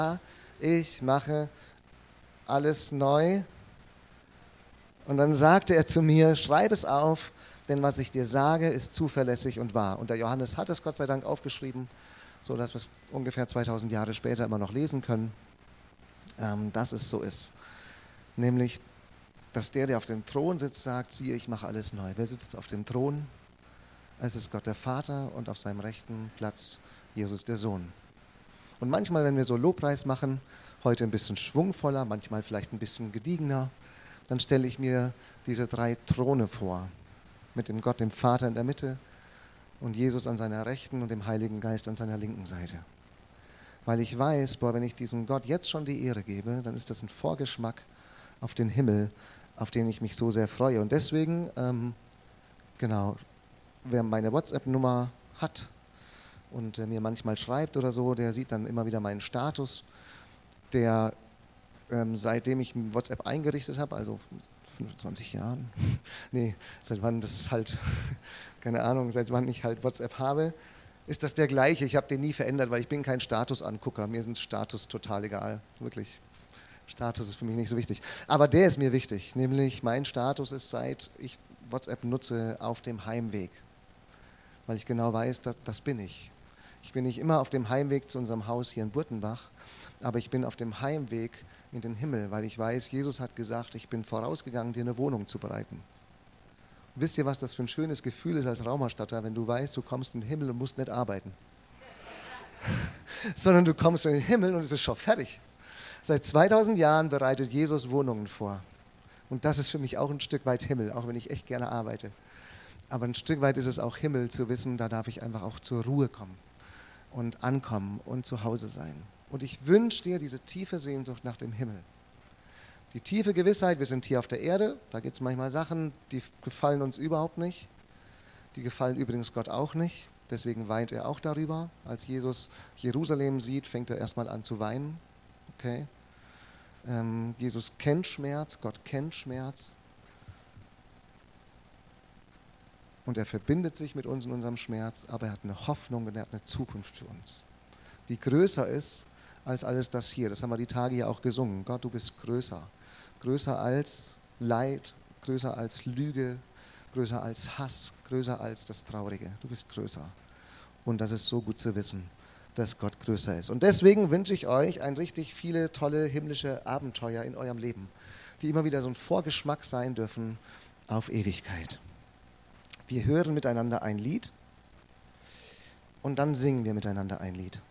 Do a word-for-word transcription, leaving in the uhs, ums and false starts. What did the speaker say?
ich mache alles neu. Und dann sagte er zu mir, schreib es auf, denn was ich dir sage, ist zuverlässig und wahr. Und der Johannes hat es Gott sei Dank aufgeschrieben, sodass wir es ungefähr zweitausend Jahre später immer noch lesen können, ähm, dass es so ist. Nämlich, dass der, der auf dem Thron sitzt, sagt, siehe, ich mache alles neu. Wer sitzt auf dem Thron? Es ist Gott der Vater und auf seinem rechten Platz Jesus der Sohn. Und manchmal, wenn wir so Lobpreis machen, heute ein bisschen schwungvoller, manchmal vielleicht ein bisschen gediegener, dann stelle ich mir diese drei Throne vor, mit dem Gott, dem Vater in der Mitte und Jesus an seiner rechten und dem Heiligen Geist an seiner linken Seite. Weil ich weiß, boah, wenn ich diesem Gott jetzt schon die Ehre gebe, dann ist das ein Vorgeschmack auf den Himmel, auf den ich mich so sehr freue. Und deswegen, ähm, genau, wer meine WhatsApp-Nummer hat und äh, mir manchmal schreibt oder so, der sieht dann immer wieder meinen Status, der ähm, seitdem ich WhatsApp eingerichtet habe, also fünfundzwanzig Jahren, nee, seit wann das halt, keine Ahnung, seit wann ich halt WhatsApp habe, ist das der gleiche. Ich habe den nie verändert, weil ich bin kein Statusangucker. Mir sind Status total egal, wirklich. Status ist für mich nicht so wichtig. Aber der ist mir wichtig, nämlich mein Status ist, seit ich WhatsApp nutze, auf dem Heimweg. Weil ich genau weiß, das, das bin ich. Ich bin nicht immer auf dem Heimweg zu unserem Haus hier in Burtenbach, aber ich bin auf dem Heimweg in den Himmel, weil ich weiß, Jesus hat gesagt, ich bin vorausgegangen, dir eine Wohnung zu bereiten. Und wisst ihr, was das für ein schönes Gefühl ist als Raumerstatter, wenn du weißt, du kommst in den Himmel und musst nicht arbeiten. Sondern du kommst in den Himmel und es ist schon fertig. Seit zweitausend Jahren bereitet Jesus Wohnungen vor. Und das ist für mich auch ein Stück weit Himmel, auch wenn ich echt gerne arbeite. Aber ein Stück weit ist es auch Himmel zu wissen, da darf ich einfach auch zur Ruhe kommen und ankommen und zu Hause sein. Und ich wünsche dir diese tiefe Sehnsucht nach dem Himmel. Die tiefe Gewissheit, wir sind hier auf der Erde, da gibt es manchmal Sachen, die gefallen uns überhaupt nicht. Die gefallen übrigens Gott auch nicht, deswegen weint er auch darüber. Als Jesus Jerusalem sieht, fängt er erstmal an zu weinen. Okay? Ähm, Jesus kennt Schmerz, Gott kennt Schmerz. Und er verbindet sich mit uns in unserem Schmerz, aber er hat eine Hoffnung und er hat eine Zukunft für uns, die größer ist als alles das hier. Das haben wir die Tage hier auch gesungen. Gott, du bist größer. Größer als Leid, größer als Lüge, größer als Hass, größer als das Traurige. Du bist größer. Und das ist so gut zu wissen, dass Gott größer ist. Und deswegen wünsche ich euch ein richtig viele tolle himmlische Abenteuer in eurem Leben, die immer wieder so ein Vorgeschmack sein dürfen auf Ewigkeit. Wir hören miteinander ein Lied und dann singen wir miteinander ein Lied.